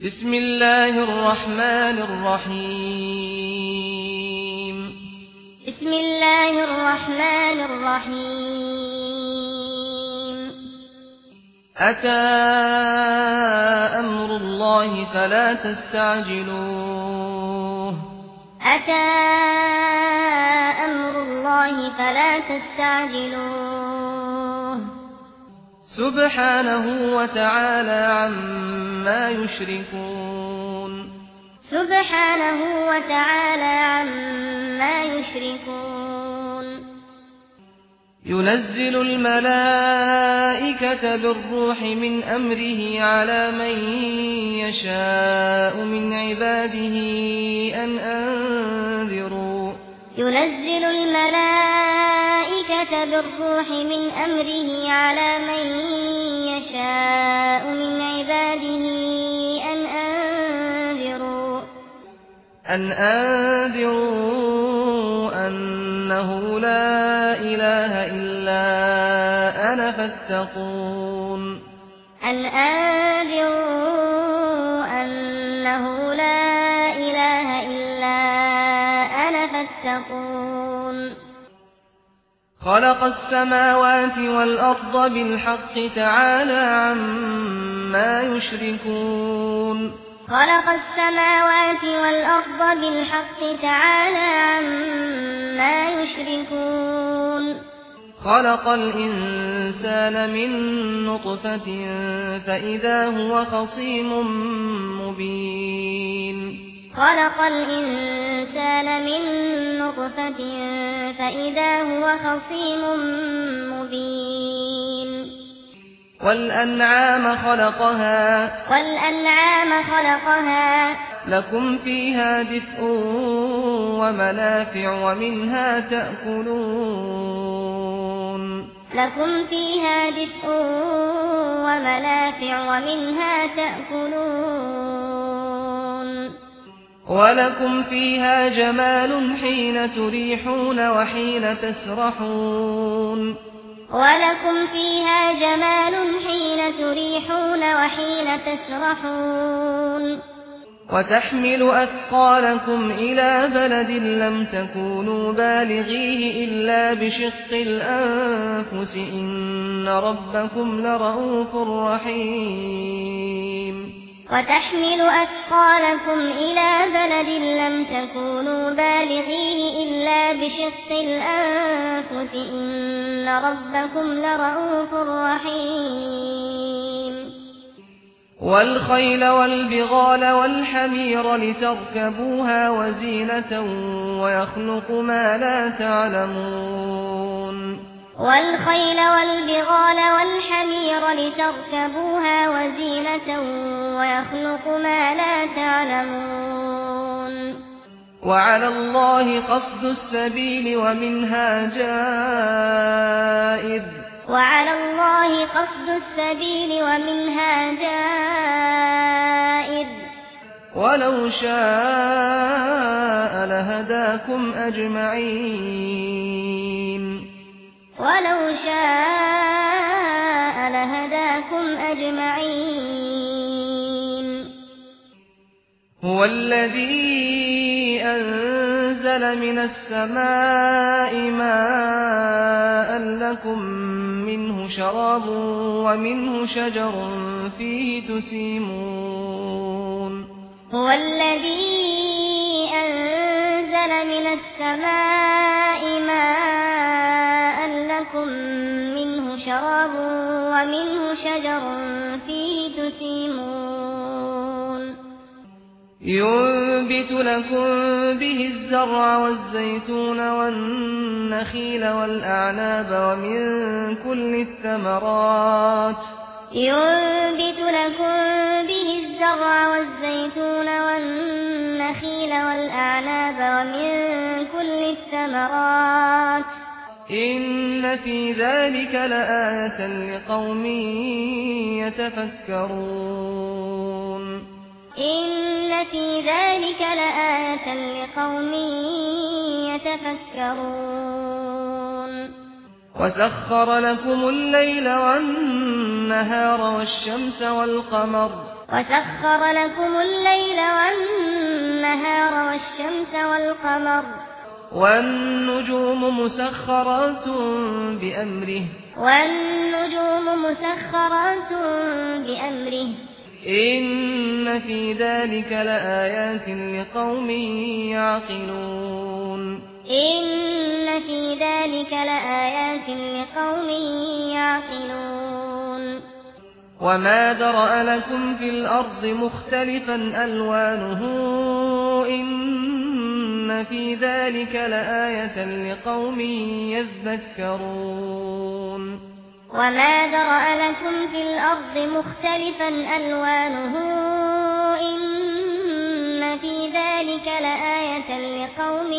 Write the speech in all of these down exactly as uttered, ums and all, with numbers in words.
بسم الله الرحمن الرحيم بسم الله الرحمن الرحيم أتى أمر الله فلا تستعجلوه أتى أمر الله فلا تستعجلوه سبحانه وتعالى عما يشركون سبحانه وتعالى عما يشركون ينزل الملائكة بالروح من أمره على من يشاء من عباده أن أنذروا ينزل الملائكة بالروح من أمره على من يشاء من عباده أن أنذروا أن أنذروا أنه لا إله إلا أنا فاتقون أن أنذروا أنه لا إله إلا أنا فاتقون خلق السماوات والأرض بالحق تعالى عما يشركون خلق السماوات والأرض بالحق تعالى عما يشركون خلق الإنسان من نطفة فإذا هو خصيم مبين خلق الإنسان من نطفة فإذا هو خصيم مبين والأنعام خلقها والأنعام خلقها لكم فيها دفء ومنافع ومنها تأكلون لكم فيها دفء ومنافع ومنها تأكلون ولكم فيها جمال حين تريحون وحين تسرحون ولكم فيها جمال حين تريحون وحين تسرحون وتحمل أثقالكم إلى بلد لم تكونوا بالغيه إلا بشق الأنفس إن ربكم لرؤوف رحيم وتحمل أثقالكم إلى بلد لم تكونوا بالغيه إلا بشق الأنفس إن ربكم لرؤوف رحيم والخيل والبغال والحمير لتركبوها وزينة ويخلق ما لا تعلمون والخيل والبغال والحمير لتركبوها وزينة ويخلق ما لا تعلمون وعلى الله قصد السبيل ومنها جائر وعلى الله قصد السبيل ومنها جائر ولو شاء لهداكم أجمعين ولو شاء لهداكم أجمعين هو الذي أنزل من السماء ماء لكم منه شراب ومنه شجر فيه تسيمون هو الذي أنزل من السماء ماء لكم منه شراب ومنه شجر فيه تسيمون ينبت لكم به الزرع والزيتون والنخيل والأعناب ومن كل الثمرات ينبت لكم به الزرع والزيتون والنخيل والأعناب ومن كل الثمرات إن في ذلك لآية لقوم يتفكرون إن في ذلك لآية لقوم يتفكرون وسخر لكم الليل والنهار والشمس والقمر وسخر لكم الليل والنهار والشمس والقمر والنجوم مسخرات بأمره والنجوم مسخرات بأمره إن في ذلك لآيات لقوم يعقلون إن في ذلك لآيات لقوم يعقلون وما ذرأ لكم في الأرض مختلفا ألوانه إن في ذلك لآية لقوم يذكرون وما ذرأ لكم في الأرض مختلفا ألوانه إن في ذلك لآية لقوم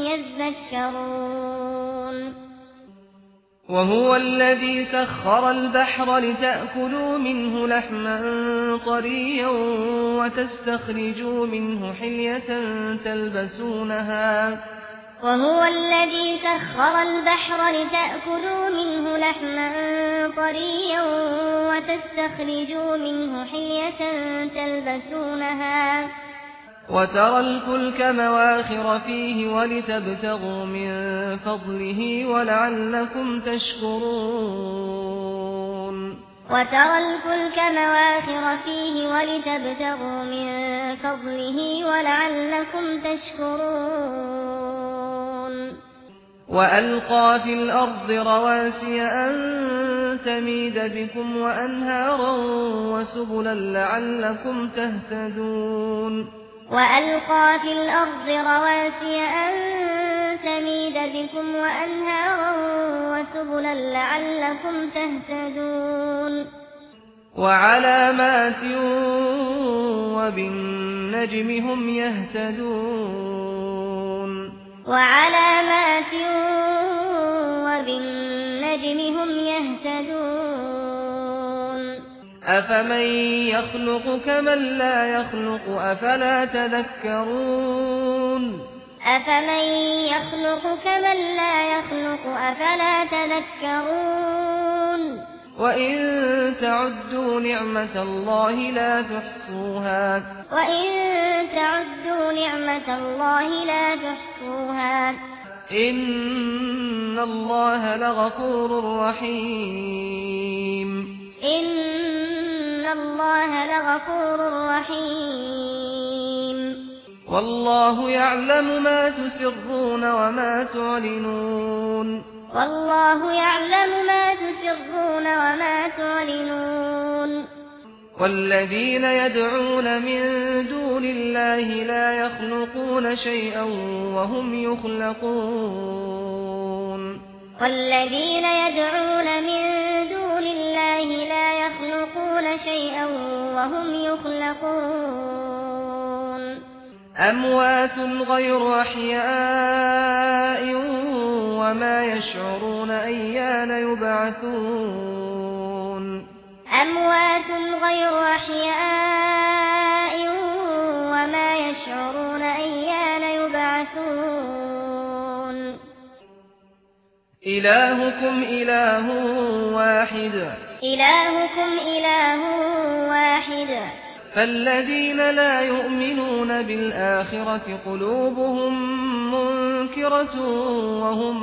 يذكرون وهو الذي سخر البحر لتأكلوا منه لحما طريا وتستخرجوا منه حلية تلبسونها وهو الذي سخر البحر لتأكلوا منه لحما طريا وتستخرجوا منه حلية تلبسونها وترى الفلك مواخر فيه ولتبتغوا من فضله ولعلكم تشكرون وترى الفلك مواخر فيه ولتبتغوا من فضله ولعلكم تشكرون وألقى في الأرض رواسي أن تميد بكم وأنهارا وسبلا لعلكم تهتدون وألقى في الأرض رواسي أن تميد بكم وأنهارا وسبلا لعلكم تهتدون وعلامات وبالنجم هم يهتدون وعلامات وبالنجم هم يهتدون أفمن يخلق كمن لا يخلق أفلا تذكرون أفمن يخلق كمن لا يخلق أفلا تذكرون وإن تعدوا نعمة الله لا تحصوها وإن تعدوا نعمة الله لا تحصوها إن الله لغفور رحيم إن الله لغفور رحيم والله يعلم ما تسرون وما تعلنون والله يعلم ما تسرون وما تعلنون والذين يدعون من دون الله لا يخلقون شيئا وهم يخلقون والذين يدعون من دون الله لا يخلقون شيئا وهم يخلقون أموات غير أحياء وما يشعرون أيان يبعثون أموات غير أحياء وما يشعرون أيان يبعثون إلهكم إله واحد إلهكم إله واحد فالذين لا يؤمنون بالآخرة قلوبهم منكرة وهم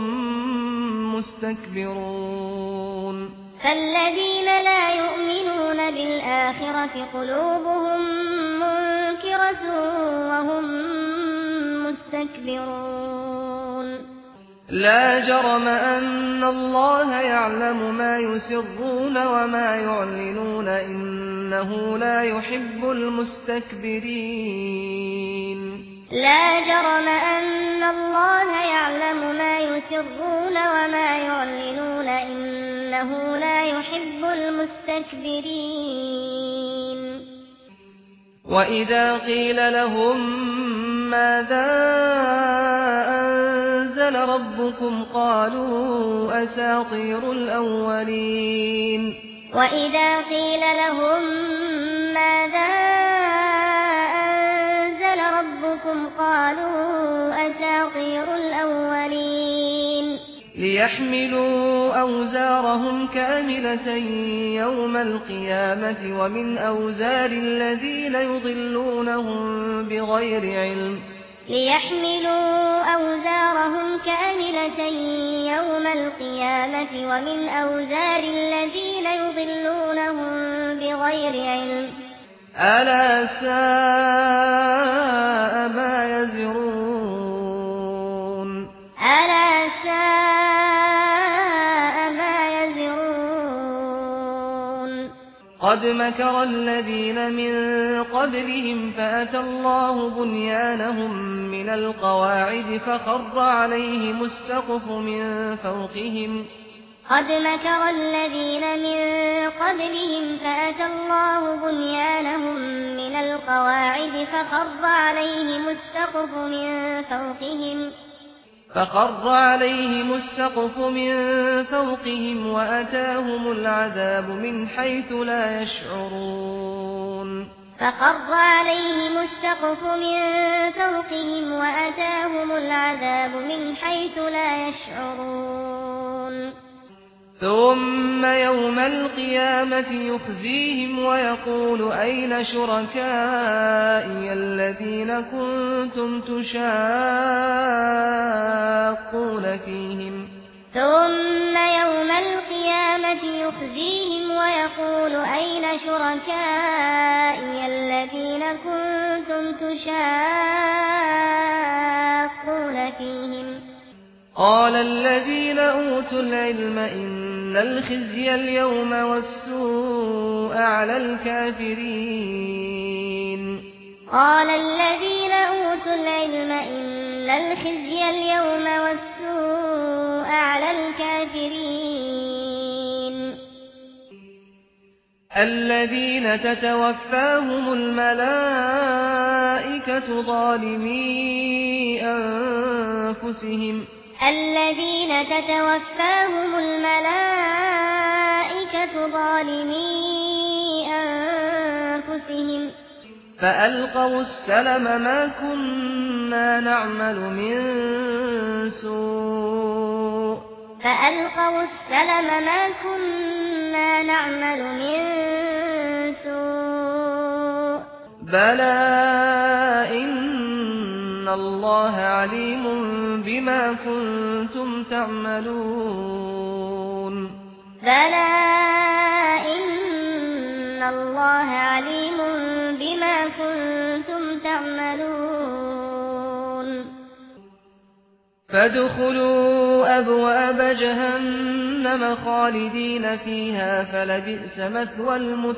مستكبرون فالذين لا يؤمنون بالآخرة قلوبهم منكرة وهم مستكبرون لا جرم أن الله يعلم ما يسرون وما يعلنون إنه لا يحب المستكبرين لا جرم أن الله يعلم ما يسرون وما يعلنون إنه لا يحب المستكبرين وإذا قيل لهم ماذا أنزل ربكم قالوا أساطير الأولين وإذا قيل لهم ماذا أنزل ربكم قالوا أساطير الأولين ليحملوا أوزارهم كاملة يوم القيامة ومن أوزار الذين يضلونهم بغير علم ليحملوا أوزارهم كاملة يوم القيامة ومن أوزار الذين يضلونهم بغير علم ألا ساء ما يزرون ألا ساء ما يزرون قد مكر الذين من قبلهم فأتى الله بنيانهم من القواعد فخر عليهم السقف من فوقهم قد مكر الذين من قبلهم فأتى الله بنيانهم من القواعد فخر عليهم السقف من فوقهم فخر عليهم السقف من فوقهم وأتاهم العذاب من حيث لا يشعرون فخر عليهم السقف من فوقهم وأتاهم العذاب من حيث لا يشعرون ثم يوم القيامة يخزيهم ويقول أين شركائي الذين كنتم تشاقون فيهم ثم يوم القيامة يخزيهم ويقول أين شركائي الذين كنتم تشاقون فيهم قال الذين أوتوا العلم إن الخزي اليوم والسوء على الكافرين قال الذين أوتوا العلم إن الخزي اليوم والسوء على الكافرين الذين تتوفاهم الملائكة ظالمي أنفسهم الذين تتوفاهم الملائكة ظالمي أنفسهم فألقوا السلم ما كنا نعمل من سوء فألقوا السلم ما كنا نعمل من سوء بلى إن الله عليم بما كنتم تعملون بلى إن الله عليم بما كنتم تعملون فادخلوا أبواب جهنم خالدين فيها فلبئس مثوى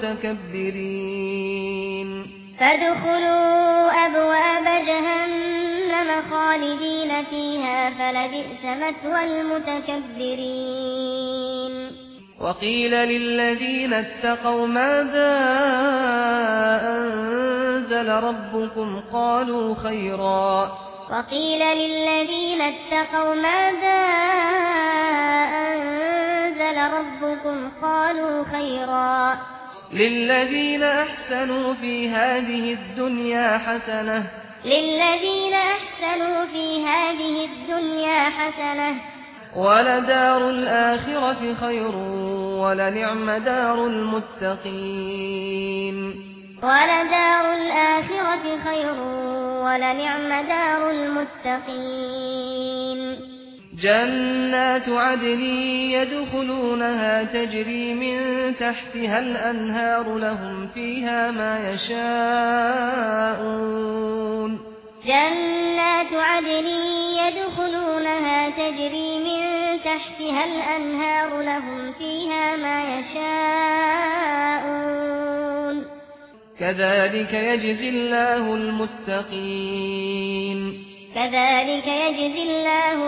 المتكبرين فادخلوا أبواب جهنم خالدين فيها فلبئس مثوى المتكبرين وقيل للذين اتقوا ماذا أنزل ربكم قالوا خيرا وقيل للذين اتقوا ماذا أنزل ربكم قالوا خيرا للذين أحسنوا في هذه الدنيا حسنة للذين أحسنوا في هذه الدنيا حسنة ولدار الآخرة خير ولنعم دار المتقين ولدار الآخرة خير ولنعم دار المتقين جنات عدن يدخلونها تجري من تحتها الأنهار لهم فيها ما يشاءون جنات عدن يدخلونها تجري من تحتها الأنهار لهم فيها ما يشاءون كذلك يجزي الله المتقين كذلك يجزي الله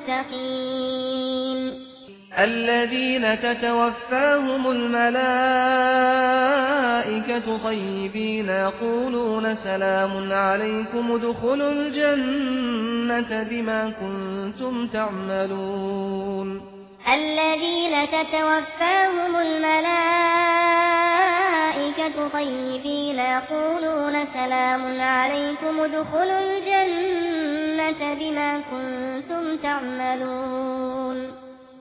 المتقين الذين تتوفاهم الملائكة طيبين يقولون سلام عليكم ادخلوا الجنة بما كنتم تعملون الذين تتوفاهم الملائكة طيبين يقولون سلام عليكم ادخلوا الجنة الناس بما كنتم تعملون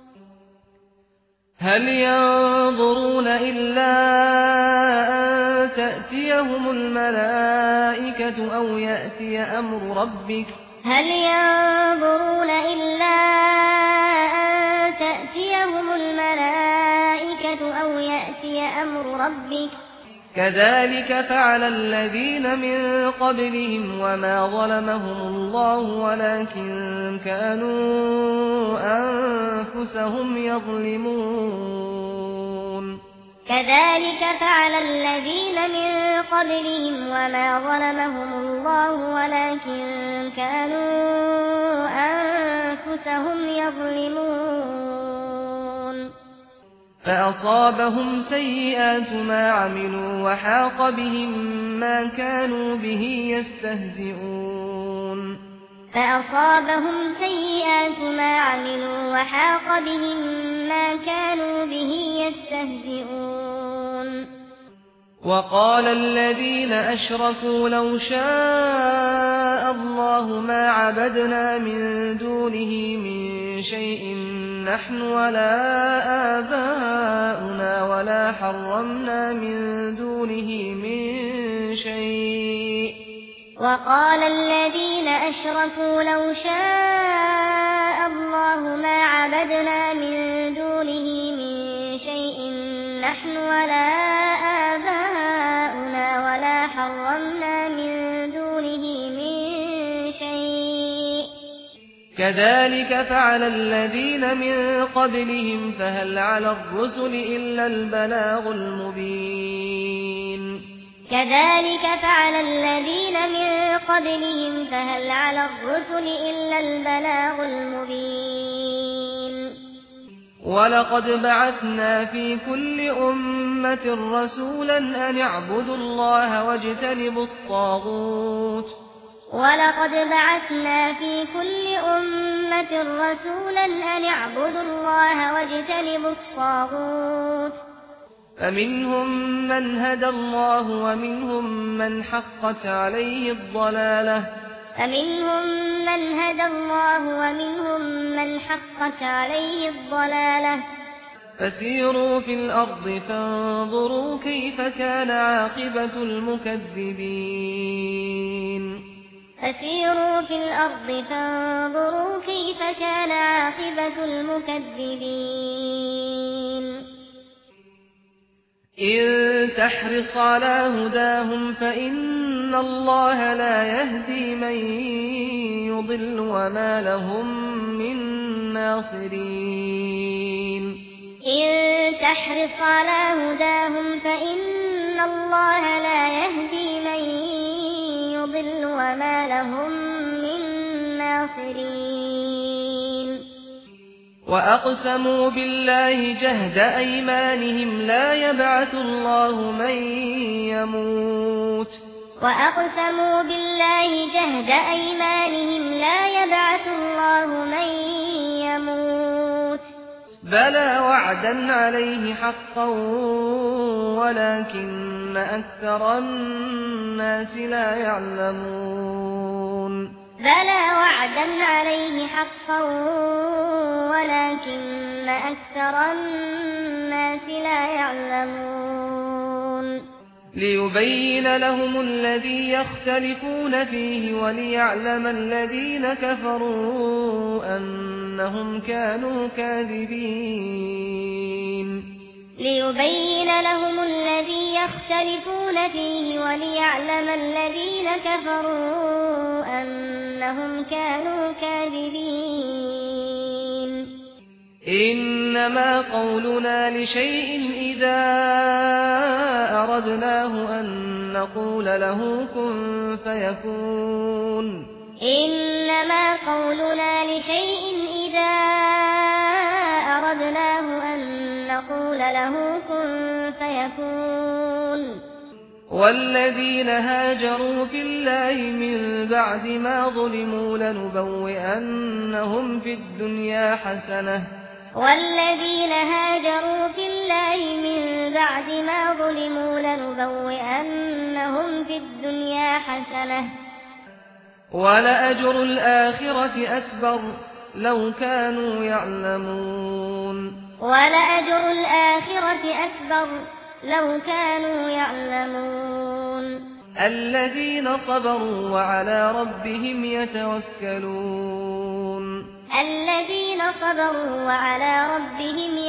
هل ينظرون إلا أن تأتيهم الملائكة أو يأتي أمر ربك هل ينظرون إلا أن تأتيهم الملائكة أو يأتي أمر ربك كذلك فعل الذين من قبلهم وما ظلمهم الله ولكن كانوا أنفسهم يظلمون كذلك فعل الذين من قبلهم وما ظلمهم الله ولكن كانوا أنفسهم يظلمون فأصابهم سيئات ما عملوا وحاق بهم ما كانوا به يستهزئون فأصابهم سيئات ما عملوا وحاق بهم ما كانوا به يستهزئون وقال الذين أشركوا لو شاء الله ما عبدنا من دونه من شيء نحن ولا آباؤنا ولا حرمنا من دونه من شيء وقال الذين أشركوا لو شاء الله ما عبدنا من دونه من شيء نحن ولا آباؤنا ولا حرمنا من دونه من شيء كذلك فعل الذين من قبلهم فهل على الرسل إلا البلاغ المبين كذلك فعل الذين من قبلهم فهل على الرسل إلا البلاغ المبين ولقد بعثنا في كل أمة رسولا أن اعبدوا الله واجتنبوا الطاغوت ولقد بعثنا في كل أمة رسولا أن اعبدوا الله واجتنبوا الطاغوت فمنهم من هدى الله ومنهم من حقت عليه الضلالة فمنهم من هدى الله ومنهم من حقت عليه الضلالة فسيروا في الأرض فانظروا كيف كان عاقبة المكذبين فسيروا في الأرض فانظروا كيف كان عاقبة المكذبين إن تحرص على هداهم فإن الله لا يهدي من يضل وما لهم من ناصرين إن تحرص على هداهم فإن الله لا يهدي من يضل وما لهم من ناصرين وأقسموا بالله جهد أيمانهم لا يبعث الله من يموت وأقسموا بالله جهد أيمانهم لا يبعث الله من يموت بلى وعدا عليه حقا ولكن أكثر الناس لا يعلمون بلى وعدا عليه حقا ولكن أكثر الناس لا يعلمون ليبين لهم الذي يختلفون فيه وليعلم الذين كفروا أنهم كانوا كاذبين ليبين لهم الذي يختلفون فيه وليعلم الذين كفروا أنهم كانوا كاذبين إنما قولنا لشيء إذا أردناه أن نقول له كن فيكون إنما قولنا لشيء إذا أردناه أن نقول له كن فيكون والذين هاجروا في الله من بعد ما ظلموا لنبوئنهم في الدنيا حسنة والذين هاجروا في الله من بعد ما ظلموا لنبوئنهم في الدنيا حسنة ولأجر الآخرة أكبر لو كانوا يعلمون ولأجر الآخرة أكبر لو كانوا يعلمون الذين صبروا وعلى ربهم يتوكلون الذين صبروا وعلى ربهم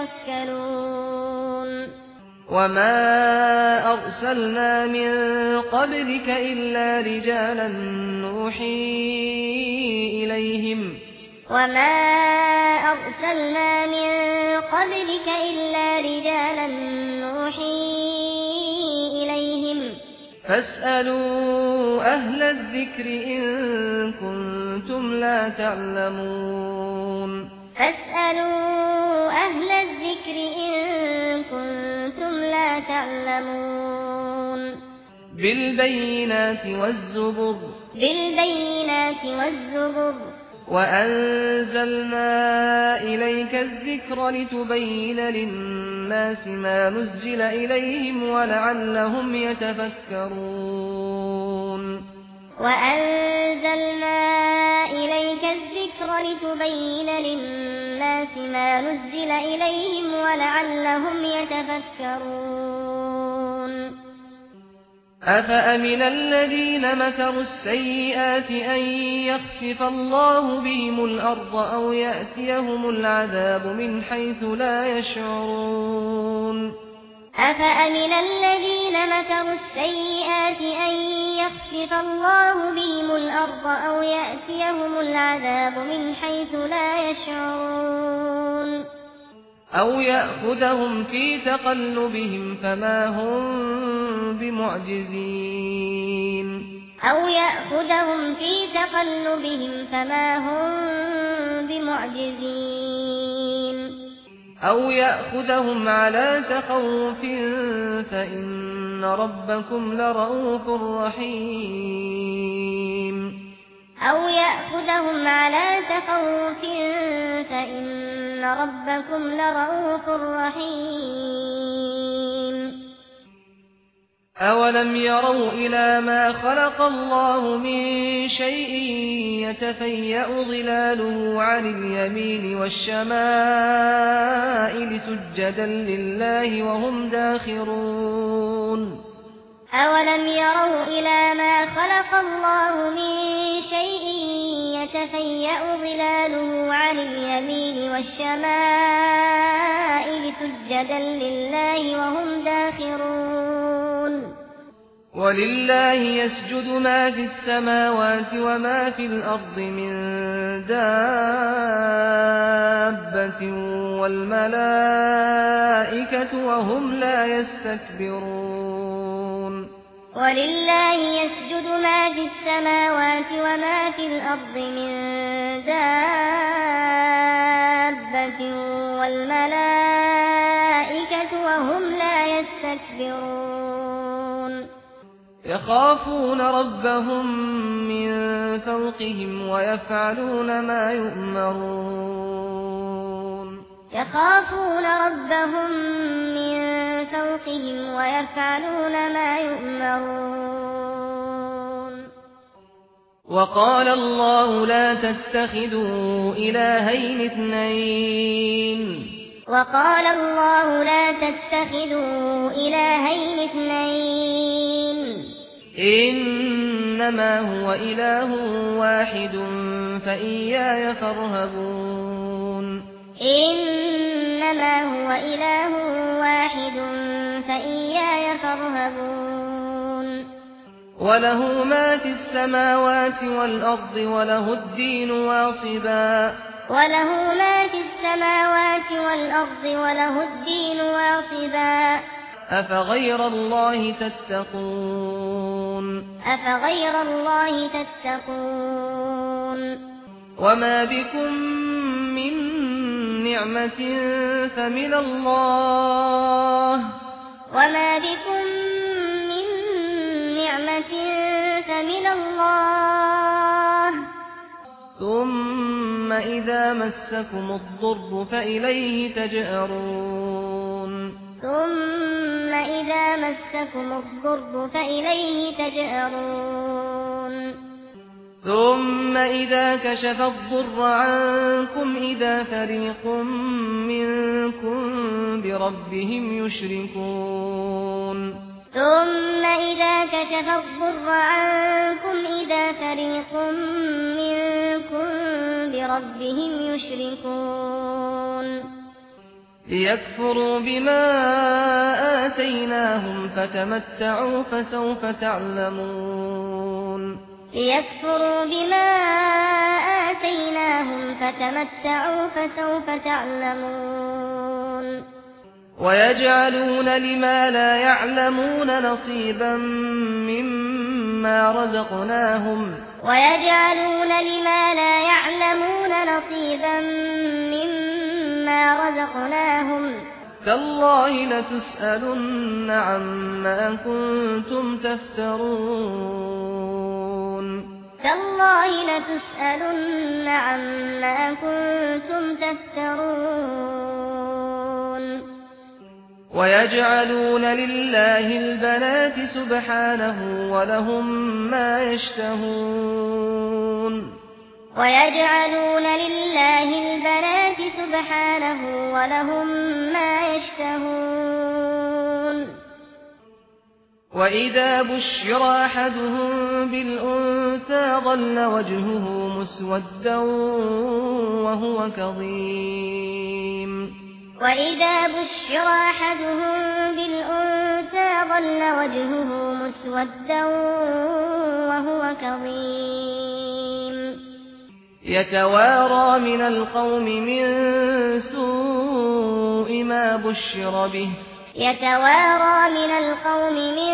يتوكلون وما أرسلنا من قبلك إلا رجالا نوحي إليهم وما أرسلنا من قبلك إلا رجالا نوحي إليهم فاسألوا أهل الذكر إن كنتم لا تعلمون فاسألوا أهل الذكر إن كنتم لا تعلمون بالبينات والزبر بالبينات والزبر وأنزلنا إليك الذكر لتبين للناس ما نزل إليهم ولعلهم يتفكرون وأنزلنا إليك الذكر لتبين للناس ما نزل إليهم ولعلهم يتفكرون أفأمن الذين مكروا السيئات أن يخسف الله بهم الأرض أو يأتيهم العذاب من حيث لا يشعرون أفأمن الذين مكروا السيئات أن يخسف الله بهم الأرض أو يأتيهم العذاب من حيث لا يشعرون أو يأخذهم في تقلبهم فما هم بمعجزين أو يأخذهم في تقلبهم فما هم بمعجزين أو يأخذهم على تخوف فإن ربكم لرؤوف رحيم أو يأخذهم على تخوف فإن ربكم لرؤوف رحيم أولم يروا إلى ما خلق الله من شيء يتفيأ ظلاله عن اليمين والشمائل سجدا لله وهم داخرون أولم يروا إلى ما خلق الله من شيء يتفيأ ظلاله عن اليمين والشمائل سجدا لله وهم داخرون ولله يسجد ما في السماوات وما في الأرض من دابة والملائكة وهم لا يستكبرون ولله يسجد ما في السماوات وما في الأرض من دابة والملائكة وهم لا يستكبرون يخافون ربهم من فوقهم ويفعلون ما يؤمرون يخافون ربهم من فوقهم ويفعلون ما يؤمرون وقال الله لا تتخذوا إلهين اثنين وقال الله لا تتخذوا إلهين اثنين إنما هو إله واحد فإياي فارهبون إنما هو إله واحد فإياي فارهبون وله ما في السماوات والأرض وله الدين واصبا وله ما في السماوات والأرض وله الدين واصبا أفغير الله تتقون أفغير الله تتقون وما بكم من نعمة فمن الله وما بكم من نعمة فمن الله ثم إذا مسكم الضر فإليه تجأرون ثم إذا مسكم الضر فإليه تجأرون ثم إذا كشف الضر عنكم إذا فريق منكم بربهم يشركون ثم إذا كشف الضر عنكم إذا فريق منكم بربهم يشركون ليكفروا بما آتيناهم فتمتعوا فسوف تعلمون ليكفروا بما آتيناهم فتمتعوا فسوف تعلمون ويجعلون لما لا يعلمون نصيبا مما رزقناهم ويجعلون لما لا يعلمون نصيبا مما رزقناهم تالله لتسألن عما كنتم تفترون تالله لتسألن عما كنتم تفترون ويجعلون لله البنات سبحانه ولهم ما يشتهون ويجعلون لله البنات سبحانه ولهم ما يشتهون وإذا بشر أحدهم بالأنثى ظل وجهه مسودا وهو كظيم وإذا بشر أحدهم بالأنثى ظل وجهه مسودا وهو كظيم يتوارى من القوم من سوء ما بشر به يتوارى من القوم من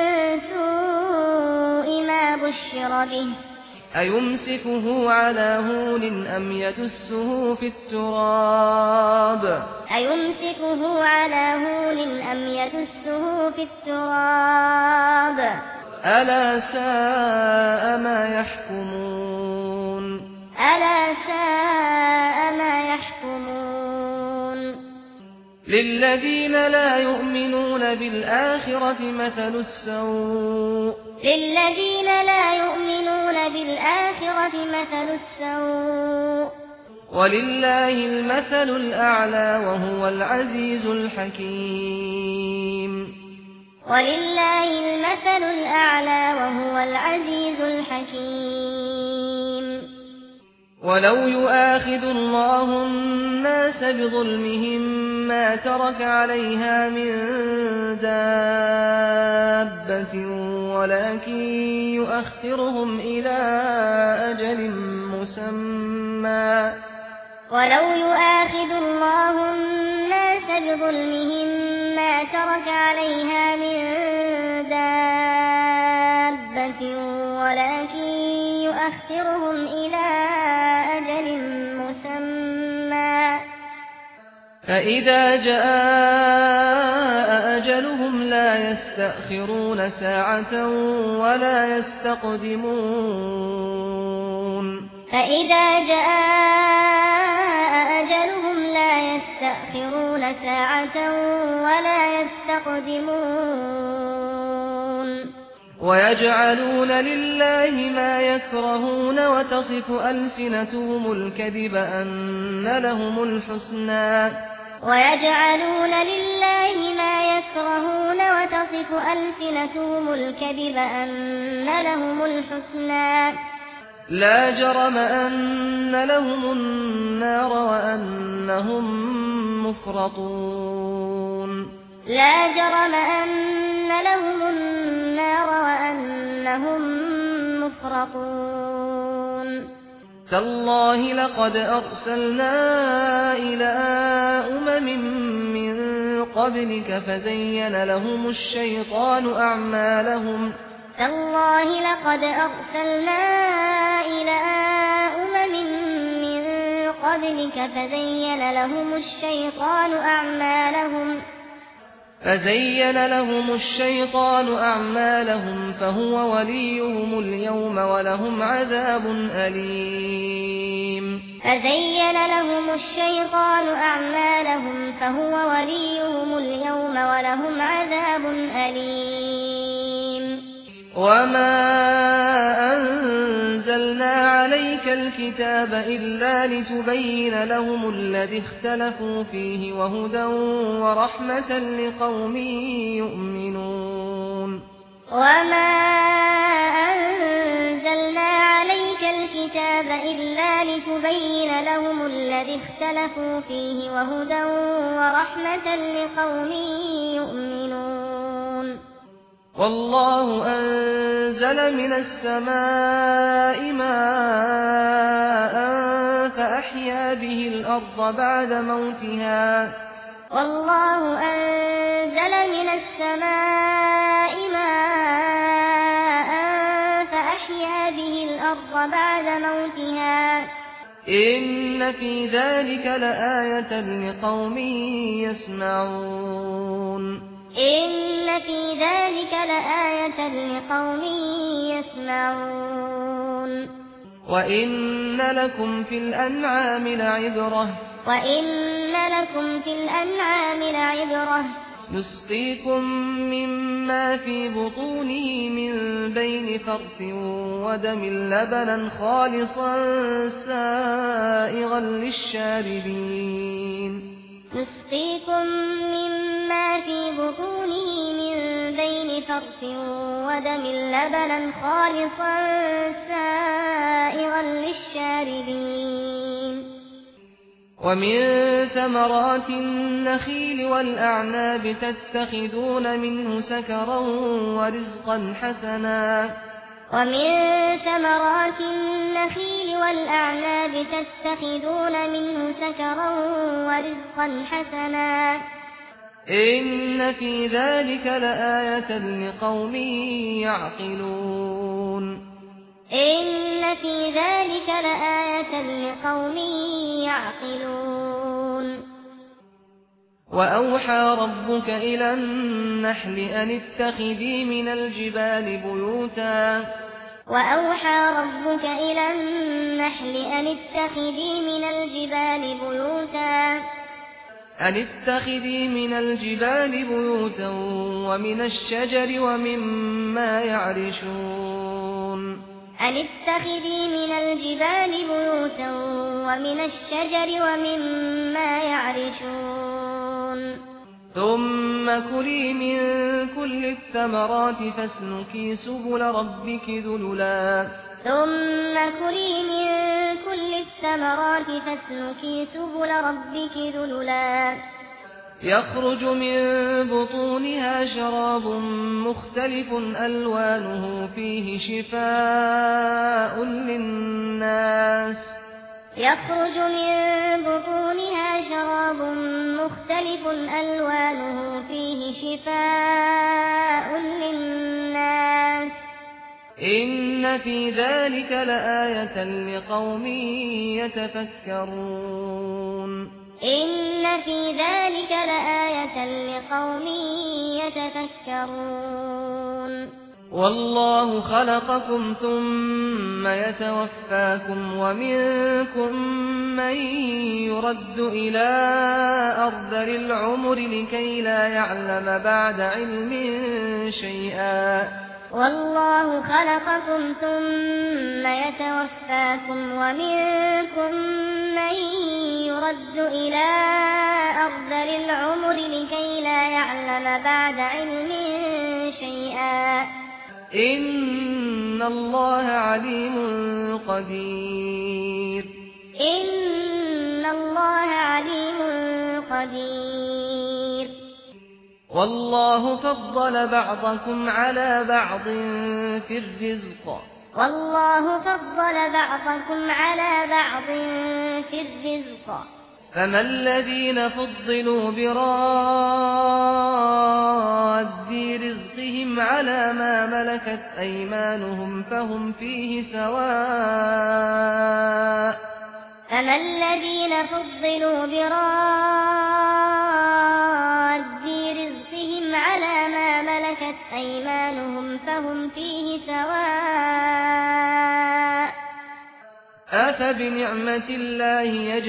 سوء ما بشر به أيمسكه على هون أم يدسه في التراب أيمسكه على هون أم يدسه في التراب ألا ساء ما يحكمون ألا ساء ما يحكمون للذين لا يؤمنون بالآخرة مثل السوء للذين لا يؤمنون بالآخرة مثل السوء ولله المثل الأعلى وهو العزيز الحكيم ولله المثل الأعلى وهو العزيز الحكيم ولو يؤاخذ الله الناس بظلمهم ما ترك عليها من دابة ولكن يؤخرهم إلى أجل مسمى ولو يؤاخذ الله الناس بظلمهم ما ترك عليها من دابة ولكن يؤخرهم إلى أجل مسمى فإذا جاء أجلهم لا يستأخرون ساعة ولا يستقدمون فإذا جاء أجلهم لا يستأخرون ساعة ولا يستقدمون ويجعلون لله ما يكرهون وتصف ألسنتهم الكذب أن لهم الحسنى ويجعلون لله ما يكرهون وتصف ألسنتهم الكذب أن لهم الحسنى لا جرم أن لهم النار وأنهم مفرطون لا جرم أن لهم النار وأنهم مفرطون تالله لقد أرسلنا إلى أمم من قبلك فزين لهم الشيطان أعمالهم تالله لقد أرسلنا إلى أمم من قبلك فزين لهم الشيطان أعمالهم فزين لهم الشيطان أعمالهم فهو وليهم اليوم ولهم عذاب أليم فزين لهم الشيطان أعمالهم فهو وليهم اليوم ولهم عذاب أليم وما أنزلنا عليك الكتاب إلا لتبين لهم الذي اختلفوا فيه وهدى ورحمة لقوم يؤمنون وما أنزلنا عليك الكتاب إلا لتبين لهم الذي اختلفوا فيه وهدى ورحمة لقوم يؤمنون والله أنزل من السماء ماء فأحيا به الأرض بعد موتها والله أنزل من السماء ماء فأحيا به الأرض بعد موتها إن في ذلك لآية لقوم يسمعون إن في ذلك لآية لقوم يسمعون وإن لكم في الأنعام لعبرة وإن لكم في الأنعام لعبرة نسقيكم مما في بطونه من بين فرث ودم لبنا خالصا سائغا للشاربين نسقيكم مما في بطونه من بين فرث ودم لبنا خالصا سائغا للشاربين ومن ثمرات النخيل والأعناب تتخذون منه سكرا ورزقا حسنا ومن ثمرات النخيل والأعناب تتخذون منه سكرا ورزقا حسنا إن في ذلك لآية لقوم يعقلون إن في ذلك لآية لقوم يعقلون وأوحى ربك إلى النحل أن اتخذي من الجبال بيوتا وأوحى ربك إلى النحل أن اتخذي من الجبال بيوتا أن اتخذي من الجبال بيوتا ومن الشجر ومما يعرشون أن اتخذي من الجبال بيوتا ومن الشجر ومما يعرشون ثم كلي من كل الثمرات فاسلكي سبل ربك ذللا ثم كلي من كل الثمرات فاسلكي سبل ربك ذللا يخرج من بطونها شراب مختلف ألوانه فيه شفاء للناس يخرج من بطونها شراب مختلف ألوانه فيه شفاء للناس إن في ذلك لآية لقوم يتفكرون إن في ذلك لآية لقوم يتفكرون والله خلقكم ثم يتوفاكم ومنكم من يرد إلى أرذل العمر لكي لا يعلم بعد علم شيئا والله خلقكم ثم يتوفاكم ومنكم من يرد إلى أرذل العمر لكي لا يعلم بعد علم شيئا إن الله عليم قدير إن الله عليم قدير والله فضل بعضكم على بعض في الرزق والله فضل بعضكم على بعض في الرزق فما الذين فضلوا براد رزقهم على ما ملكت أيمانهم فهم فيه سواء فما الذين فضلوا براد رزقهم على ما ملكت أيمانهم فهم فيه سواء أفبنعمة الله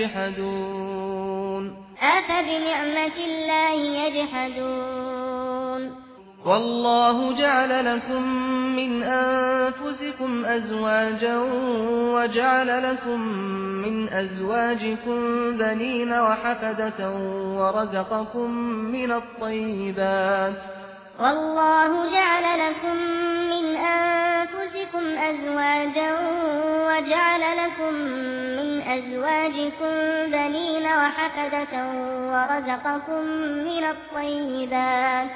يجحدون أفبنعمة الله يجحدون والله جعل لكم من أنفسكم أزواجا وجعل لكم من أزواجكم بنين وحفدة ورزقكم من الطيبات والله جعل لكم من أنفسكم أزواجا وجعل لكم من أزواجكم بنين وحفدة ورزقكم من الطيبات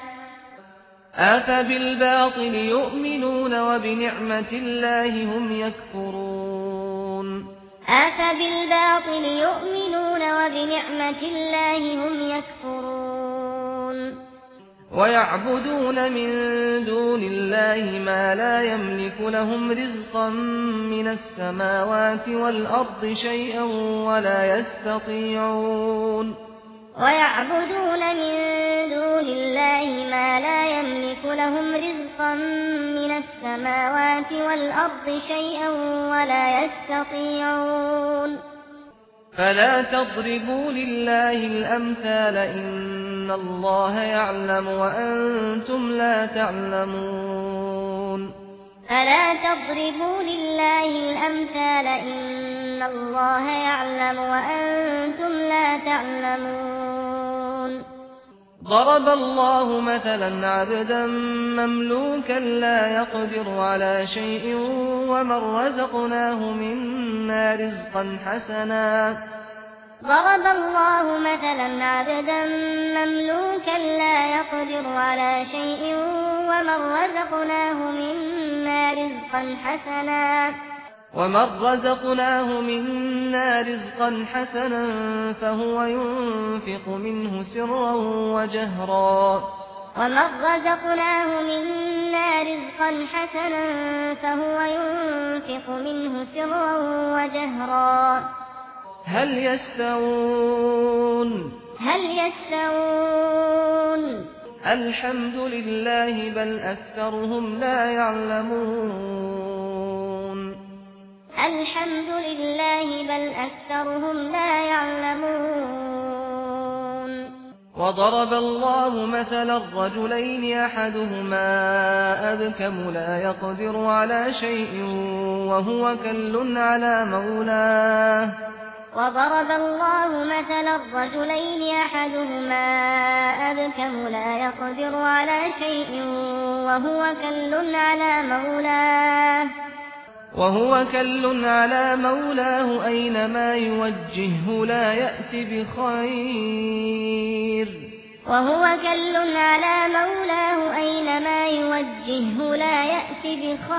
أفبالباطل يؤمنون وبنعمة الله هم يكفرون أفبالباطل يؤمنون وبنعمة الله هم يكفرون ويعبدون من دون الله ما لا يملك لهم رزقا من السماوات والأرض شيئا ولا يستطيعون ويعبدون من دون الله ما لا يملك لهم رزقا من السماوات والأرض شيئا ولا يستطيعون فلا تضربوا لله الأمثال إن الله يعلم وأنتم لا تعلمون فلا تضربوا لله الأمثال إن الله يعلم وأنتم لا تعلمون ضرب الله مثلا عبدا مملوكا لا يقدر على شيء ومن رزقناه منا رزقا حسنا ضرب الله مثلا عبدا مملوكا لا يقدر على شيء ومن رزقناه منا رزقا حسنا ومن رزقناه منا رزقا حسنا فهو ينفق منه سرا وجهرا ومن رزقناه منا رزقا حسنا فهو ينفق منه سرا وجهرا هل يستوون هل يستوون الحمد لله بل أكثرهم لا يعلمون الحمد لله بل أكثرهم لا يعلمون وضرب الله مثلا رجلين أحدهما أبكم لا يقدر على شيء وهو كل على مولاه وضرب الله مثلا الرجلين أحدهما أبكم لا يقدر على شيء وهو كل على مولاه وهو كل على مولاه أينما يوجهه لا يأتي بخير وهو كل على مولاه أينما يوجهه لا يأتي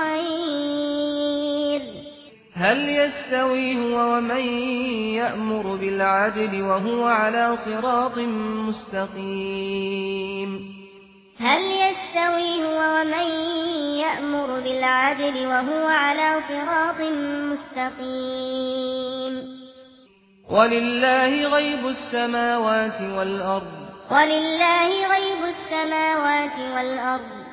بخير هل يستوي هو ومن يأمر بالعدل وهو على صراط مستقيم هل يستوي هو ومن يأمر بالعدل وهو على صراط مستقيم ولله غيب السماوات والأرض ولله غيب السماوات والأرض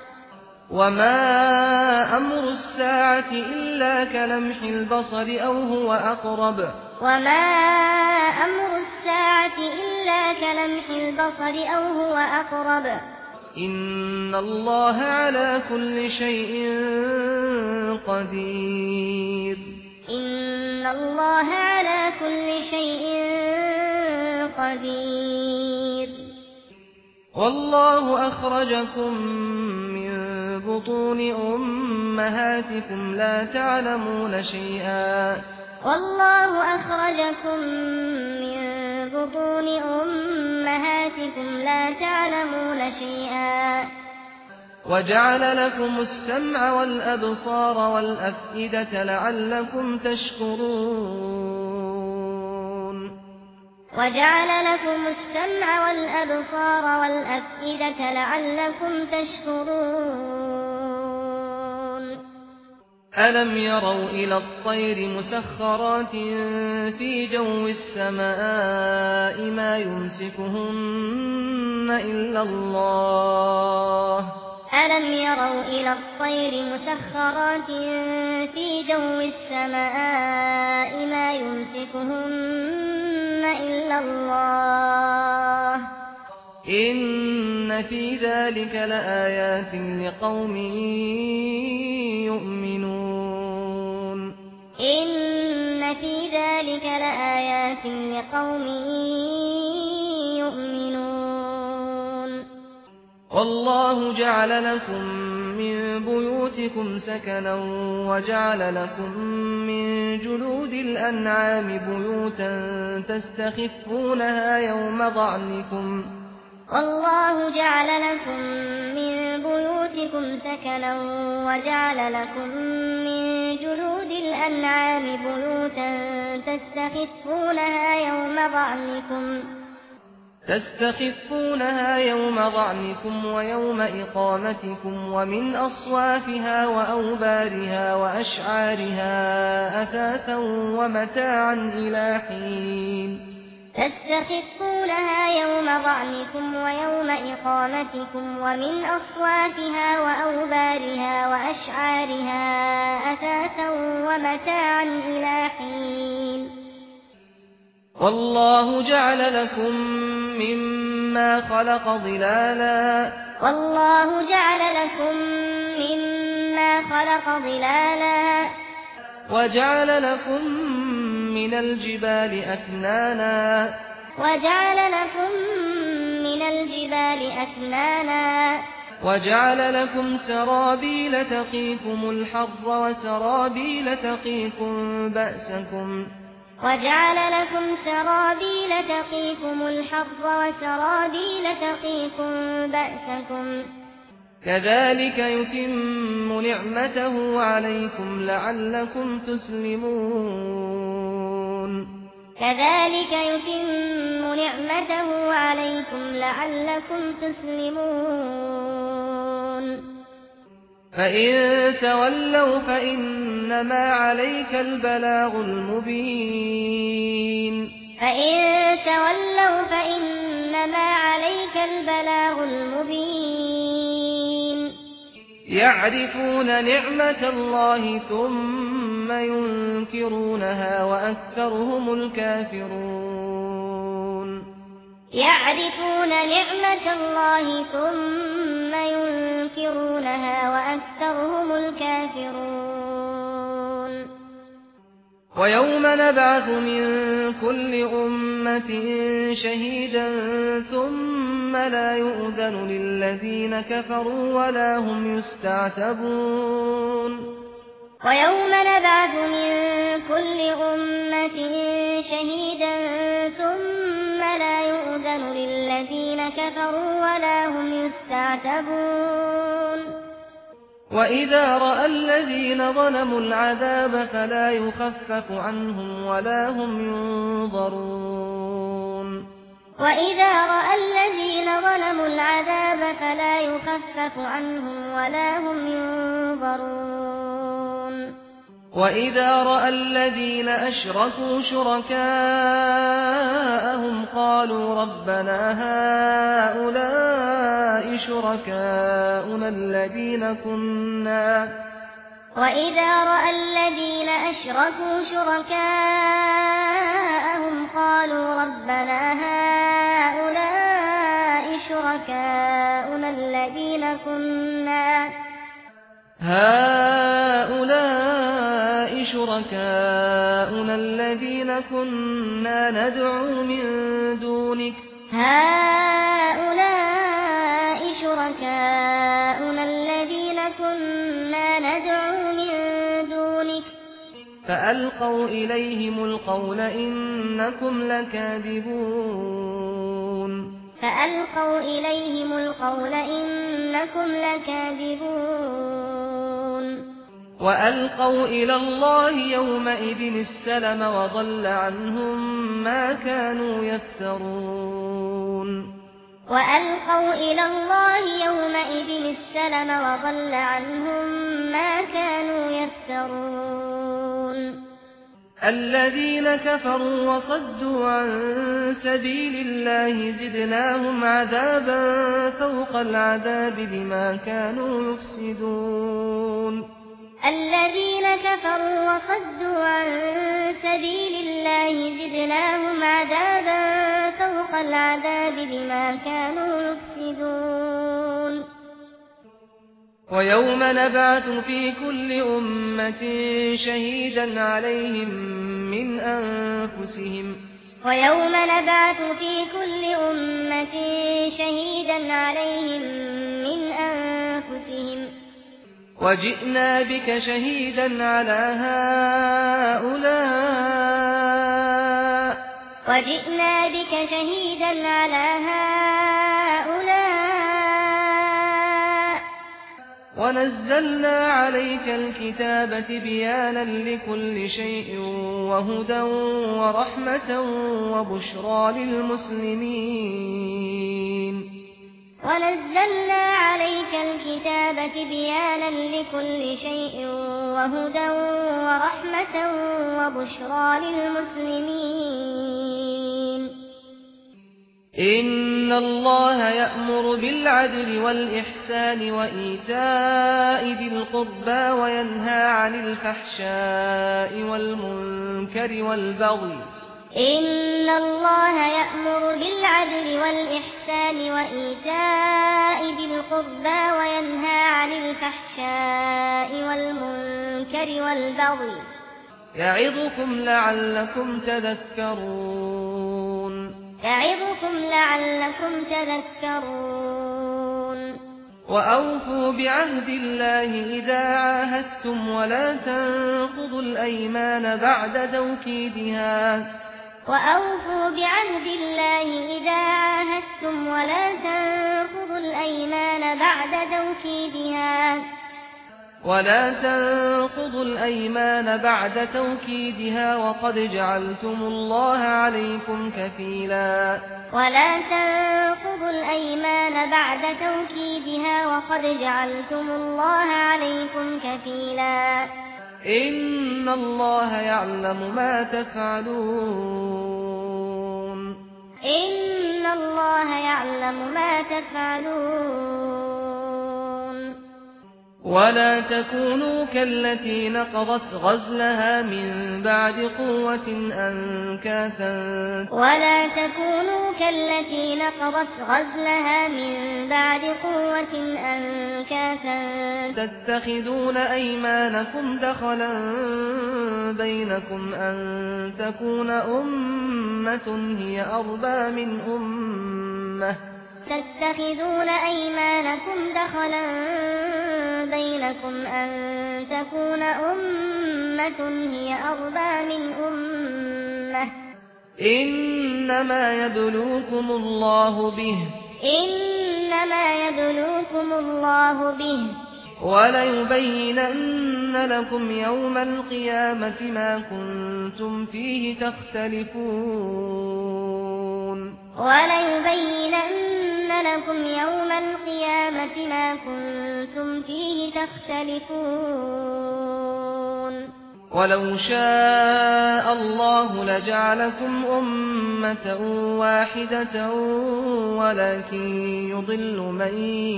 وما أمر الساعة إلا كلمح البصر أو هو أقرب وما أمر الساعة إلا كلمح البصر أو هو أقرب إن الله على كل شيء قدير إن الله على كل شيء قدير والله أخرجكم من بطون أمهاتكم لا تعلمون شيئا والله أخرجكم من بطون أمهاتكم لا تعلمون شيئا وجعل لكم السمع والأبصار والأفئدة لعلكم تشكرون وجعل لكم السمع والأبصار والأفئدة لعلكم تشكرون ألم يروا إلى الطير مسخرات في جو السماء ما يمسكهن إلا الله ألم يروا إلى الطير مسخرات في جو السماء ما يمسكهن إلا الله إن في ذلك لآيات لقوم يؤمنون إن في ذلك لآيات لقوم يؤمنون والله جعل لكم من بيوتكم سكنا وجعل لكم من جلود الأنعام بيوتا تستخفونها يوم ضعنكم والله جعل لكم من بيوتكم سكنا وجعل لكم من جلود الأنعام بيوتا تستخفونها يوم ضعنكم تستخفونها يوم ضعنكم ويوم إقامتكم ومن أصوافها وأوبارها وأشعارها أثاثا ومتاعا إلى حين تستخفونها يوم ضعنكم ويوم إقامتكم ومن أصوافها وأوبارها وأشعارها أثاثا ومتاعا إلى حين والله جعل لكم مما خلق ظلالا والله جعل لكم مما خلق ظلالا وجعل لكم من الجبال أكنانا وجعل لكم من الجبال أكنانا وجعل لكم سرابيل تقيكم الحر وسرابيل تقيكم بأسكم وجعل لكم سرابيل تقيكم الحر وسرابيل تقيكم بأسكم كذلك يتم نعمته عليكم لعلكم تسلمون كذلك يتم نعمته عليكم لعلكم تسلمون فإن تولوا فإنما عليك البلاغ المبين فإن تولوا فإنما عليك البلاغ المبين يعرفون نعمة الله ثم ينكرونها وأكثرهم الكافرون يعرفون نعمة الله ثم ينكرونها وأكثرهم الكافرون ويوم نبعث من كل أمة شهيدا ثم لا يؤذن للذين كفروا ولا هم يستعتبون ويوم نبعث من كل أمة شهيدا ثم لا يؤذن للذين كفروا ولا هم يستعتبون وإذا رأى الذين ظلموا العذاب فلا يخفف عنهم ولا هم ينظرون وإذا رأى الذين ظلموا العذاب فلا يخفف عنهم ولا هم ينظرون وإذا رأى الذين أشركوا شركاءهم قالوا ربنا هؤلاء شركاؤنا الذين كنا وإذا رأى الذين أشركوا شركاءهم قالوا ربنا هؤلاء شركاؤنا الذين كنا هؤلاء شركاؤنا الذين كنا ندعو من دونك هؤلاء شركاؤنا الذين كنا ندعو من دونك فألقوا إليهم القول إنكم لكاذبون فألقوا إليهم القول إنكم لكاذبون وألقوا إلى الله يومئذ السلم وضل عنهم ما كانوا يفترون وألقوا إلى الله يومئذ السلم وضل عنهم ما كانوا يفترون الذين كفروا وصدوا عن سبيل الله زدناهم عذابا فوق العذاب بما كانوا يفسدون الذين كفروا وصدوا عن سبيل الله زدناهم عذابا فوق العذاب بما كانوا يفسدون ويوم نبعث في كل أمة شهيدا عليهم من أنفسهم ويوم نبعث في كل أمة شهيدا عليهم من أنفسهم وجئنا بك شهيدا على هؤلاء وجئنا بك شهيدا على هؤلاء ونزلنا عليك الكتاب بيانا لكل شيء وهدى ورحمة وبشرى للمسلمين ونزلنا عليك الكتاب بيانا لكل شيء وهدى ورحمة وبشرى للمسلمين إن الله يأمر بالعدل والإحسان وإيتاء ذي القربى وينهى عن الفحشاء والمنكر والبغي إن الله يأمر بالعدل والإحسان وإيتاء ذي القربى وينهى عن الفحشاء والمنكر والبغي يعظكم لعلكم تذكرون يعظكم لعلكم تذكرون وأوفوا بعهد الله إذا عاهدتم ولا تنقضوا الأيمان بعد توكيدها وأوفوا بعهد الله إذا عاهدتم ولا تنقضوا الأيمان بعد توكيدها ولا تنقضوا الأيمان بعد توكيدها وقد جعلتم الله عليكم كفيلا ولا تنقضوا الأيمان بعد توكيدها وقد جعلتم الله عليكم كفيلا إن الله يعلم ما تفعلون إن الله يعلم ما تفعلون ولا تكونوا كالتي نقضت غزلها من بعد قوة أنكاثا ولا تكونوا كالتي نقضت غزلها من بعد قوة أنكاثا تتخذون أيمانكم دخلا بينكم أن تكون أمة هي أربى من أمة تتخذون أيمانكم دخلا بينكم أن تكون أمة هي أربى من أمة إنما يبلوكم الله به إنما يبلوكم الله به وليبينن لكم يوم القيامة ما كنتم فيه تختلفون وليبينن لكم يوم القيامة ما كنتم فيه تختلفون ولو شاء الله لجعلكم أمة واحدة ولكن يضل من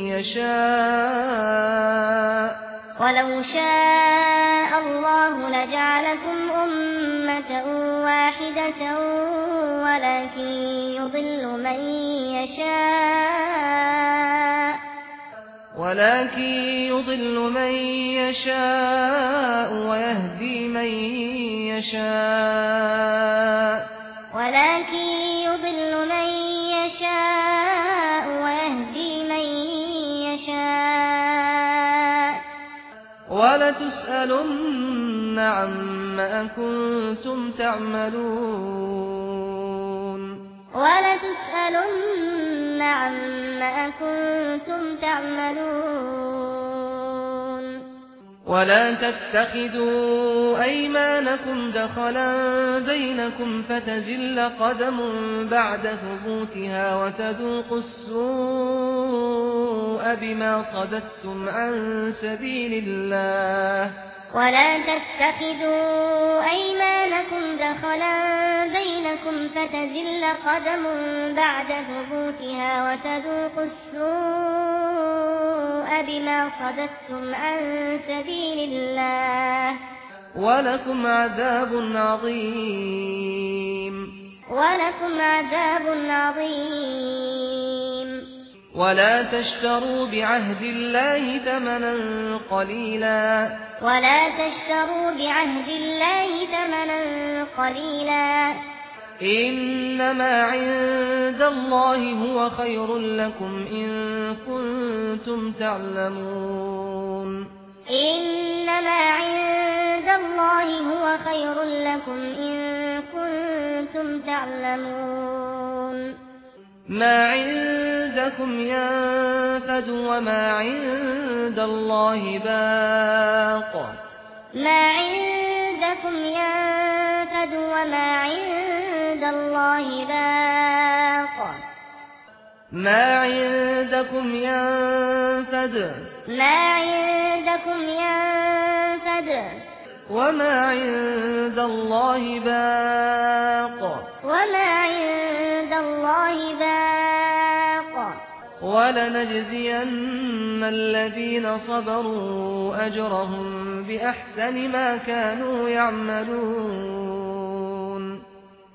يشاء ولو شاء الله لجعلكم أمة واحدة ولكن يضل من يشاء ولكن يضل من يشاء ويهدي من يشاء ولكن يضل من يشاء ويهدي من يشاء ولتسألن عما كنتم تعملون ولتسألن عما كنتم تعملون ولا تتخذوا أيمانكم دخلا بينكم فتزل قدم بعد ثبوتها وتذوقوا السوء بما صددتم عن سبيل الله ولا تتخذوا أيمانكم دخلا بينكم فتزل قدم بعد ثبوتها وتذوقوا السوء بما صددتم عن سبيل الله ولكم عذاب عظيم ولكم عذاب عظيم ولا تشتروا بعهد الله ثمنا قليلا ولا تشتروا بعهد الله ثمنا قليلا إنما عند الله هو خير لكم إن كنتم تعلمون إنما عند الله هو خير لكم إن كنتم تعلمون ما عندكم ينفد وما عند الله باق ما عندكم ينفد وما عند الله باق ما عندكم ينفد ما عندكم ينفد وما عند الله باق وما عند الله باق ولنجزين الذين صبروا أجرهم بأحسن ما كانوا يعملون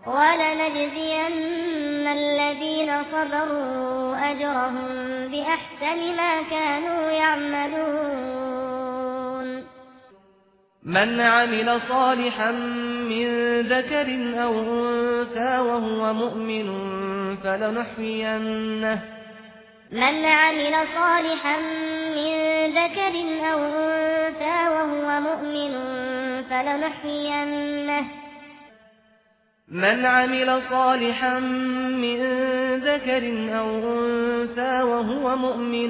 ولنجزين الذين صبروا أجرهم بأحسن ما كانوا يعملون من عمل صالحا من ذكر أو أنثى وهو مؤمن فلنحيينه من عمل صالحا من ذكر أو أنثى وهو مؤمن فلنحيينه من عمل صالحا من ذكر أو أنثى وهو مؤمن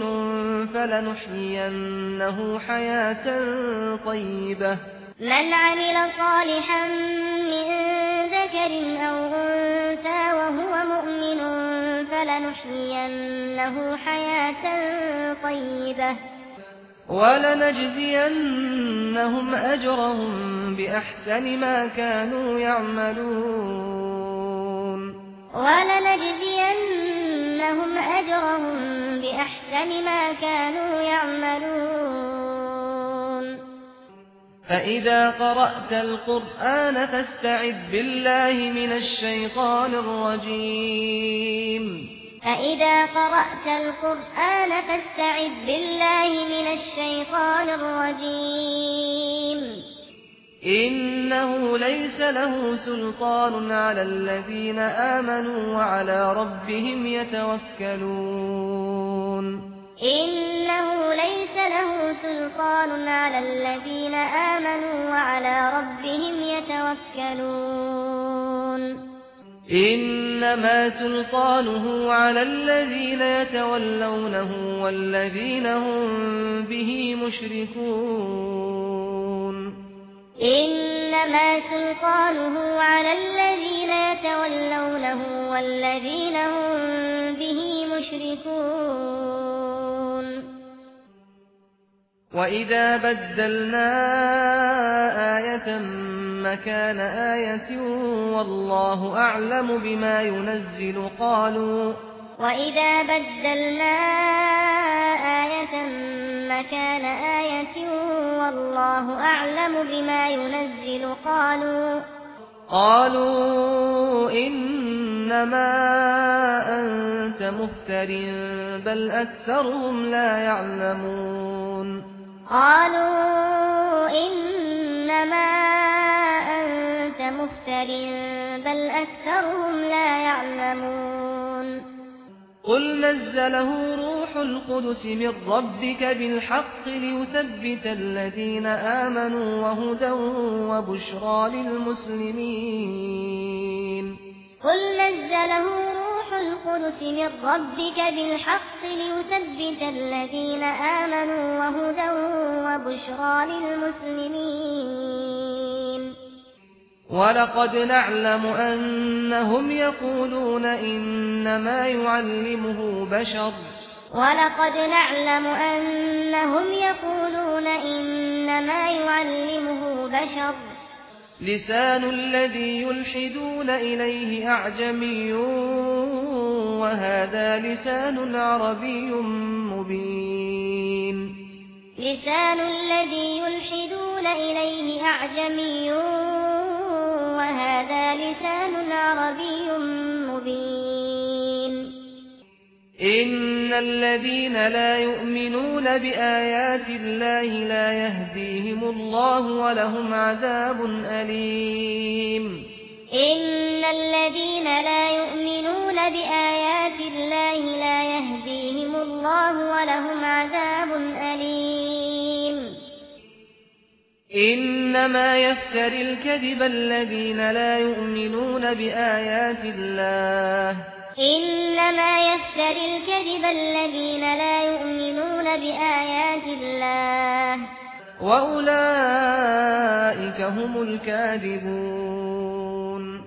فلنحيينه حياة طيبة من عمل صالحا من ذكر أو أنثى وهو مؤمن فلنحيينه حياة طيبة ولنجزينهم أجرهم بأحسن ما كانوا يعملون ولنجزينهم أجرهم بأحسن ما كانوا يعملون فإذا قرأت القرآن فاستعذ بالله من الشيطان الرجيم فإذا قرأت القرآن فاستعذ بالله من الشيطان الرجيم إنه ليس له سلطان على الذين آمنوا وعلى ربهم يتوكلون إنه ليس له سلطان على الذين آمنوا وعلى ربهم يتوكلون إنما سلطانه على الذين يتولونه والذين هم به مشركون إنما سلطانه على الذين يتولونه والذين هم به مشركون وإذا بدلنا آية مكان آية والله أعلم بما ينزل قالوا وإذا بدلنا آية مكان آية والله أعلم بما ينزل قالوا قالوا إنما أنت مفتر بل أكثرهم لا يعلمون قالوا إنما أنت مفتر بل أكثرهم لا يعلمون قل نزله روح القدس من ربك بالحق ليثبت الذين آمنوا وهدى وبشرى للمسلمين قل نزله روح القدس من ربك بالحق ليثبت الذين آمنوا وهدى وبشرى للمسلمين ولقد نعلم أنهم يقولون إنما يعلمه بشر ولقد نعلم أنهم يقولون إنما إنما يعلمه بشر لسان الذي يلحدون إليه أعجمي وهذا لسان عربي مبين لسان الذي يلحدون إليه أعجمي وهذا لسان عربي مبين إن الذين لا يؤمنون بآيات الله لا يهديهم الله ولهم عذاب أليم إن الذين لا يؤمنون بآيات الله لا يهديهم الله ولهم عذاب أليم إنما يفتري الكذب الذين لا يؤمنون بآيات الله إنما يفتري الكذب الذين لا يؤمنون بآيات الله وأولئك هم الكاذبون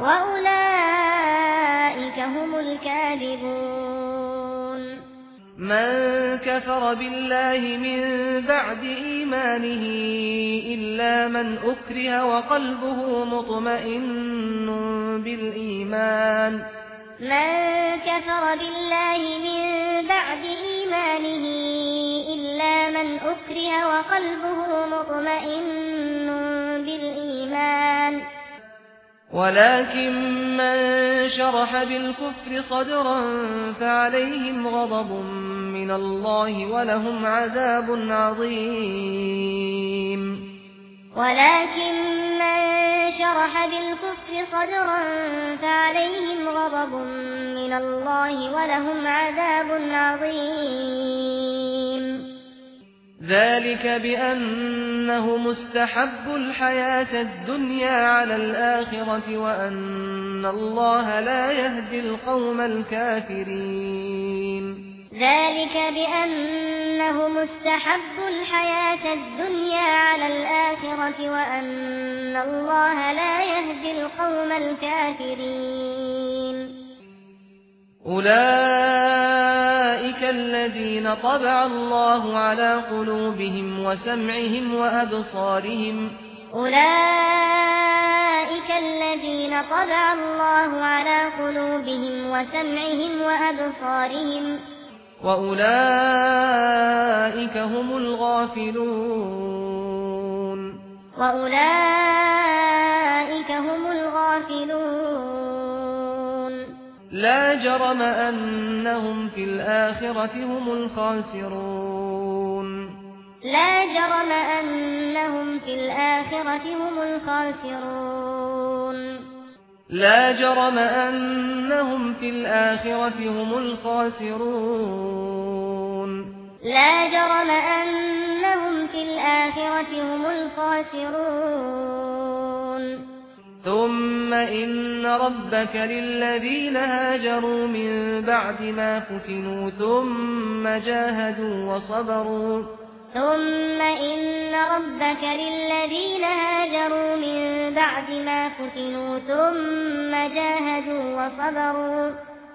وأولئك هم الكاذبون من كفر بالله من بعد إيمانه إلا من أكره وقلبه مطمئن بالإيمان من كفر بالله من بعد إيمانه إلا من أكره وقلبه مطمئن بالإيمان ولكن من شرح بالكفر صدرا فعليهم غضب من الله ولهم عذاب عظيم ولكن من شرح بالكفر صدرا فعليهم غضب من الله ولهم عذاب عظيم ذلك بأنه مستحب الحياة الدنيا على الآخرة وأن الله لا يهدي القوم الكافرين ذلك بأنه مستحب الحياة الدنيا على الآخرة وأن الله لا يهدي القوم الكافرين أولئك الذين طبع الله على قلوبهم وسمعهم وأبصارهم أولئك الذين طبع الله على قلوبهم وسمعهم وأبصارهم وأولئك هم الغافلون وأولئك هم الغافلون لا جرم أنهم في الآخرة هم الخاسرون لا جرم أنهم في الآخرة هم الخاسرون لا جرم أنهم في الآخرة هم الخاسرون لا جرم أنهم في الآخرة هم الخاسرون ثم إن ربك للذين هاجروا من بعد ما فتنوا ثم جاهدوا وصبروا ثم إن ربك للذين هاجروا من بعد ما فتنوا ثم جاهدوا وصبروا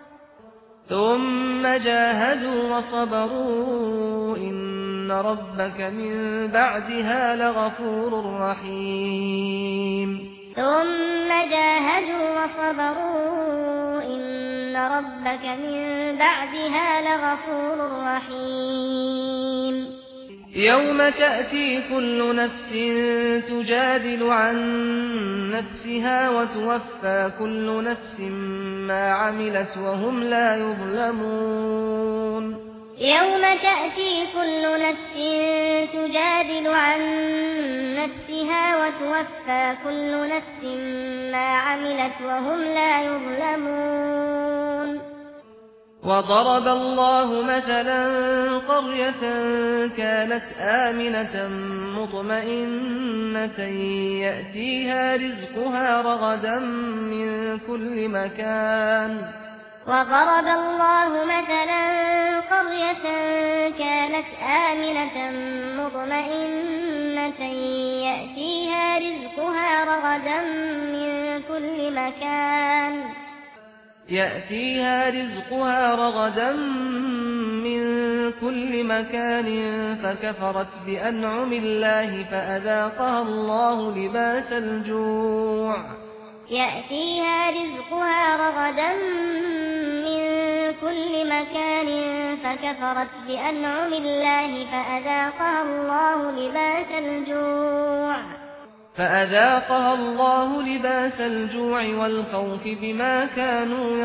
ثم جاهدوا وصبروا إن ربك من بعدها لغفور رحيم ثم جاهدوا وصبروا إن ربك من بعدها لغفور رحيم يوم تأتي كل نفس تجادل عن نفسها وتوفى كل نفس ما عملت وهم لا يظلمون يوم تأتي كل نفس تجادل عن نفسها وتوفى كل نفس ما عملت وهم لا يظلمون وضرب الله مثلا قرية كانت آمنة مطمئنة يأتيها رزقها رغدا من كل مكان وضرب الله مثلا قرية كانت آمنة مطمئنة يأتيها رزقها رغدا من كل مكان يأتيها رزقها رغدا من كل مكان فكفرت بأنعم الله فأذاقها الله لباس الجوع يأتيها رزقها رغدا من كل مكان فكفرت بأنعم الله فأذاقها الله لباس الجوع فأذاقها الله لباس الجوع والخوف بما كانوا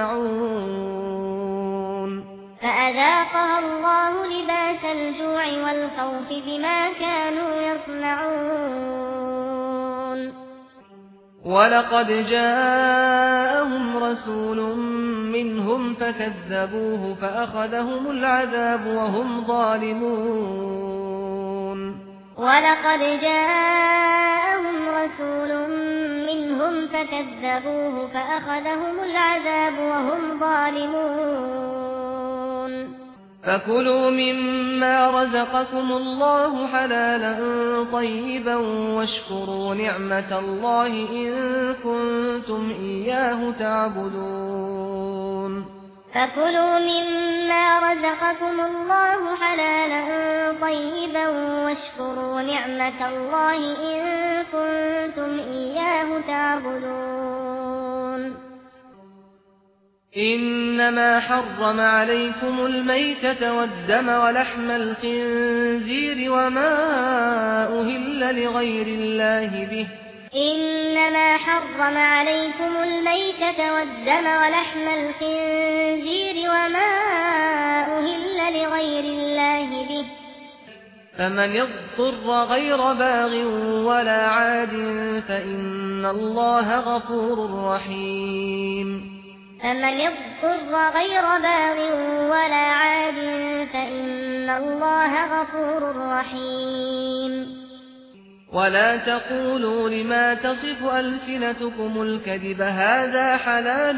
يصنعون فأذاقها الله لباس الجوع والخوف بما كانوا يصنعون ولقد جاءهم رسول منهم فكذبوه فأخذهم العذاب وهم ظالمون ولقد جاءهم رسول منهم فكذبوه فأخذهم العذاب وهم ظالمون فكلوا مما رزقكم الله حلالا طيبا واشكروا نعمة الله إن كنتم إياه تعبدون فكلوا مما رزقكم الله حلالا طيبا واشكروا نعمة الله إن كنتم إياه تعبدون إنما حرم عليكم الميتة والدم ولحم الخنزير وما أهل لغير الله به إنما حرم عليكم الميتة والدم ولحم الخنزير وما أهل لغير الله به فمن اضطر غير باغ ولا عاد فإن الله غفور رحيم فمن اضطر غير باغ ولا عاد فإن الله غفور رحيم ولا تقولوا لما تصف ألسنتكم الكذب هذا حلال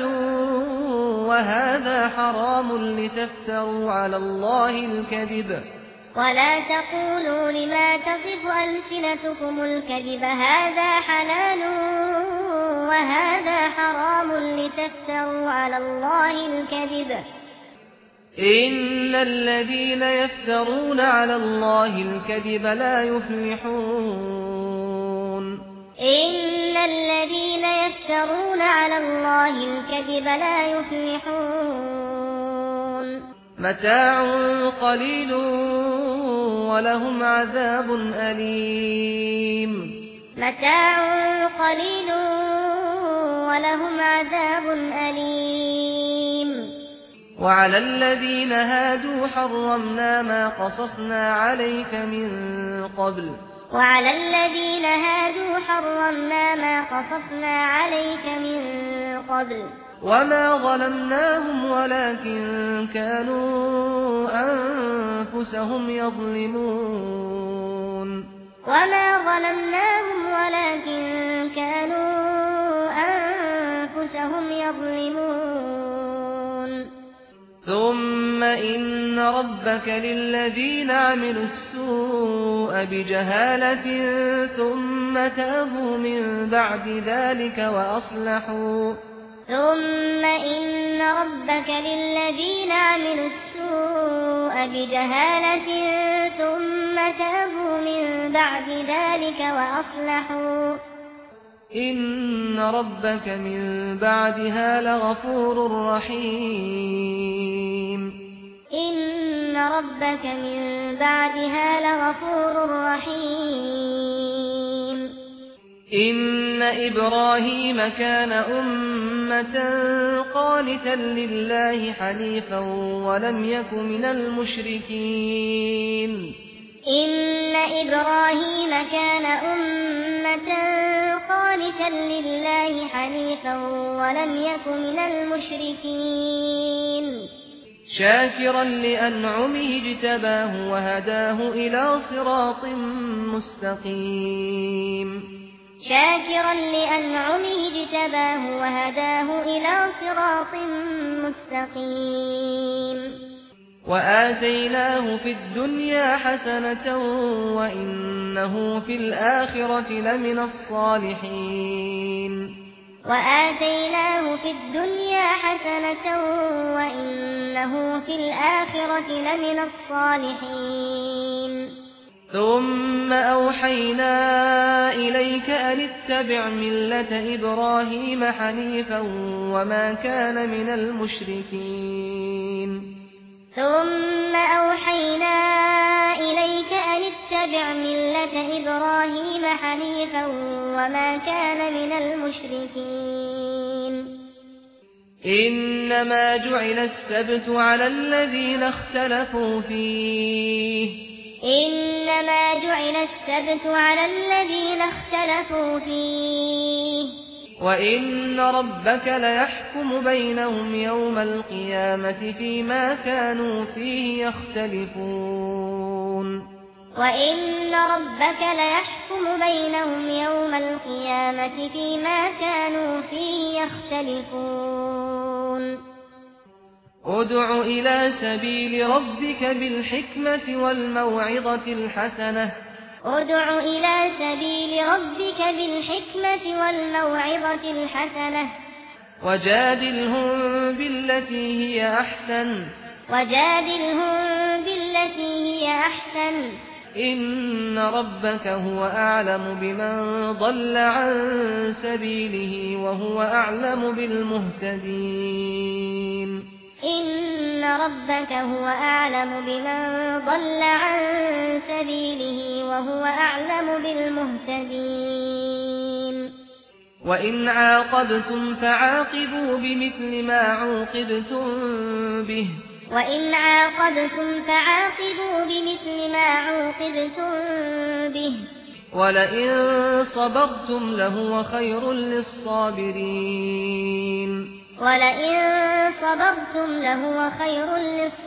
وهذا حرام لتفتروا على الله الكذب ولا تقولوا لما تصف ألسنتكم الكذب هذا حلال وهذا حرام لتفتروا على الله الكذب إن الذين يفترون على الله الكذب لا يفلحون إن الذين يفترون على الله الكذب لا يفلحون متاع قليل ولهم عذاب أليم متاع قليل ولهم عذاب أليم وعلى الذين هادوا حرمنا ما قصصنا عليك من قبل وعلى الذين هادوا حرمنا ما قصصنا عليك من قبل وما ظلمناهم ولكن كانوا أنفسهم يظلمون وما ظلمناهم ولكن كانوا أنفسهم يظلمون ثم إن ربك للذين عملوا السوء بجهالة ثم تابوا من بعد ذلك وأصلحوا ثم إن ربك للذين عملوا السوء بجهالة ثم تابوا من بعد ذلك وأصلحوا إن ربك من بعدها لغفور رحيم إن ربك من بعدها لغفور رحيم إن إبراهيم كان أمة قانتا لله حنيفا ولم يك من المشركين إن إبراهيم كان أمة قانتا لله حنيفا ولم يك من المشركين شاكرا لأنعمه اجتباه وهداه إلى صراط مستقيم شاكرا لأنعمه اجتباه وهداه إلى صراط مستقيم وآتيناه في الدنيا حسنة وإنه في الآخرة لمن الصالحين وآتيناه في الدنيا حسنة وإنه في الآخرة لمن الصالحين ثم أوحينا إليك أن اتبع ملة إبراهيم حنيفا وما كان من المشركين ثم أوحينا إليك أن اتبع ملة إبراهيم حنيفا وما كان من المشركين إنما جعل السبت على الذين اختلفوا فيه إنما جعل السبت على الذين اختلفوا فيه وإن ربك ليحكم بينهم يوم القيامة فيما كانوا فيه يختلفون وإن ربك ليحكم بينهم يوم القيامة فيما كانوا فيه يختلفون ادع إلى سبيل ربك بالحكمة والموعظة الحسنة ادع إلى سبيل ربك بالحكمة والموعظة الحسنة وجادلهم بالتي هي أحسن وجادلهم بالتي هي أحسن إن ربك هو أعلم بمن ضل عن سبيله وهو أعلم بالمهتدين إن ربك هو أعلم بمن ضل عن سبيله وهو أعلم بالمهتدين وإن عاقبتم فعاقبوا بمثل ما عوقبتم به وإن عاقبتم فعاقبوا بمثل ما عوقبتم به ولئن صبرتم لهو خير للصابرين ولئن صبرتم لهو خير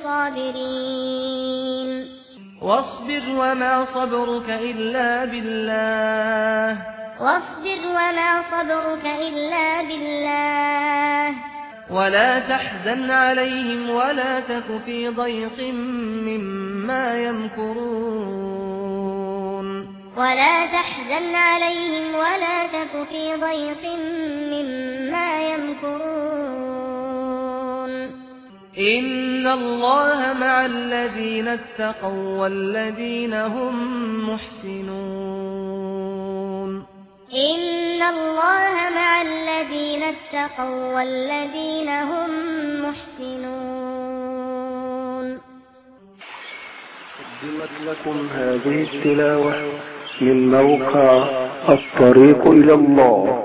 للصابرين واصبر وما صبرك إلا بالله واصبر وما صبرك إلا بالله ولا تحزن عليهم ولا تك في ضيق مما يمكرون ولا تحزن عليهم ولا تك في ضيق مما يمكرون إن الله مع الذين اتقوا والذين هم محسنون إن الله مع الذين اتقوا والذين هم محسنون. قدمت لكم هذه التلاوة من موقع الطريق إلى الله.